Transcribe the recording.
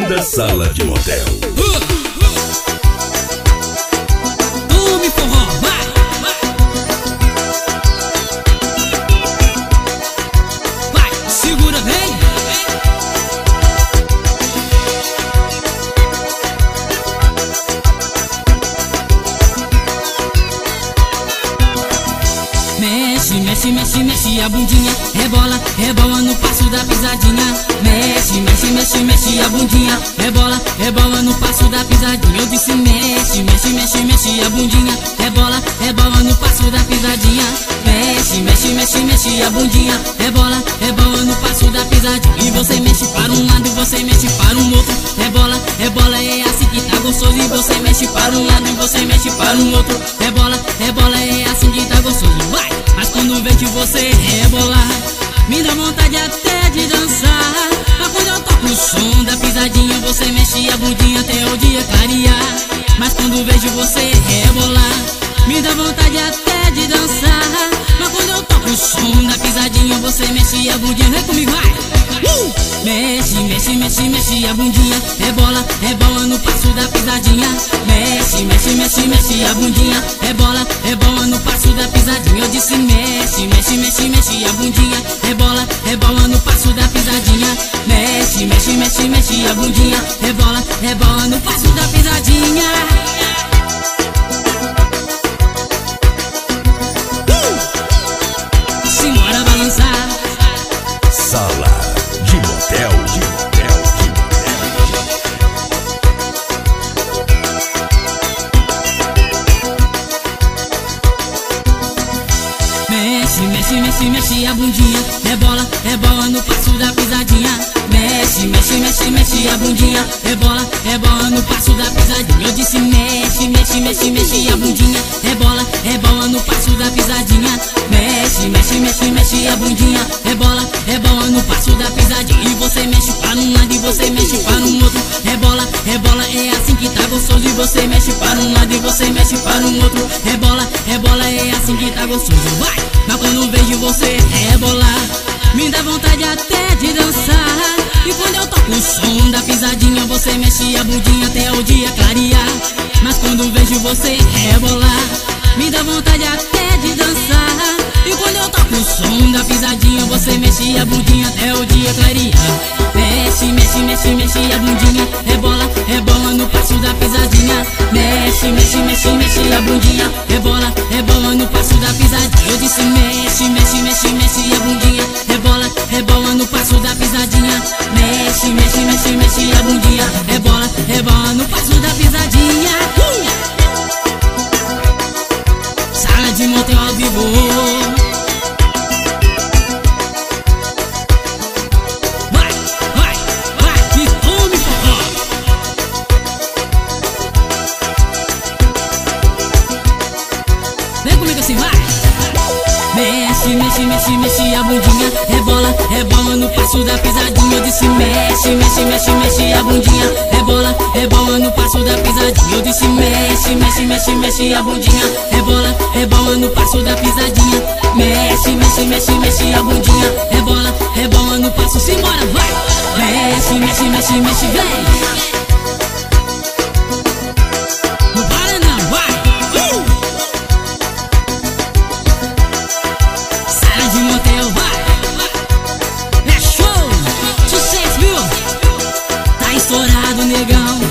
da sala de motel. Tome forró, vai! Vai, segura bem! Mexe, mexe, mexe, mexe a bundinha, rebola, rebola no passo da pisadinha. Mexe, mexe, mexe, mexe a bundinha, rebola, rebola no passo da pisadinha. Eu disse mexe, mexe, mexe, mexe a bundinha, rebola, rebola no passo da pisadinha. Mexe, mexe, mexe, mexe a bundinha, rebola, rebola no passo da pisadinha. E você mexe para um lado e você mexe para um outro. Rebola, rebola, é assim que tá gostoso. E você mexe para um lado e você mexe para um outro. Rebola, rebola, é assim que tá gostoso. Vai! Mas quando vejo você rebolar, me dá vontade até de dançar. Mas quando eu toco o som da pisadinha, você mexe a bundinha até o dia clarear. Mas quando vejo você rebolar, me dá vontade até de dançar. Mas quando eu toco o som da pisadinha, você mexe a bundinha. Vem comigo, vai! Mexe, mexe, mexe, mexe a bundinha, rebola, rebola no passo da pisadinha. Mexe, mexe, mexe, mexe a bundinha, rebola, rebola no passo da pisadinha. Eu disse mexe, mexe, mexe, mexe a bundinha, rebola, rebola no passo da pisadinha. Mexe, mexe, mexe, mexe a bundinha, rebola, rebola no passo da pisadinha. Simbora balançar. Sala de motel, de motel, de Mexe, mexe, mexe, mexe a bundinha, rebola, rebola no passo da pisadinha. Mexe, mexe, mexe, mexe a bundinha, rebola, rebola no passo da pisadinha. Eu disse mexe, mexe, mexe, mexe a bundinha, rebola, rebola no passo da pisadinha. Mexe, mexe, mexe, mexe a bundinha, rebola, rebola no passo da pisadinha. E você mexe para um lado e você mexe para um outro. Rebola, rebola, é assim que tá gostoso. E você mexe para um lado e você mexe para um outro. Rebola, rebola, é assim que tá gostoso. Vai! Mas quando vejo você rebolar, me dá vontade até de dançar. E quando eu toco o som da pisadinha, você mexe a bundinha até o dia clarear. Mas quando vejo você rebolar, me dá vontade até de dançar. E quando eu toco o som da pisadinha, você mexe a bundinha até o dia clarear. Mexe, mexe, mexe, mexe a bundinha, rebola, rebola no passo da pisadinha. Mexe, mexe, mexe, mexe a bundinha, rebola, rebola no passo da pisadinha. Eu disse mexe, mexe, mexe, mexe a bundinha, rebola, rebola no passo da pisadinha. Mexe, mexe, mexe, mexe a bundinha, rebola, rebola no passo da pisadinha. Sala de motel ao vivo. Vai, vai, vai, que tome forró. Vem comigo assim, vai. Mexe, mexe, mexe, mexe a bundinha, rebola, rebola no passo da pisadinha. Eu disse mexe, mexe, mexe, mexe a bundinha, rebola, rebola no passo da pisadinha. Eu disse mexe, mexe, mexe, mexe a bundinha, rebola, rebola no passo da pisadinha. Mexe, mexe, mexe, mexe a bundinha, rebola, rebola no passo. Simbora, vai! Mexe, mexe, mexe, mexe, vem! Não para não, vai! Sala de motel, vai! É show! Sucesso, viu? Tá estourado, negão!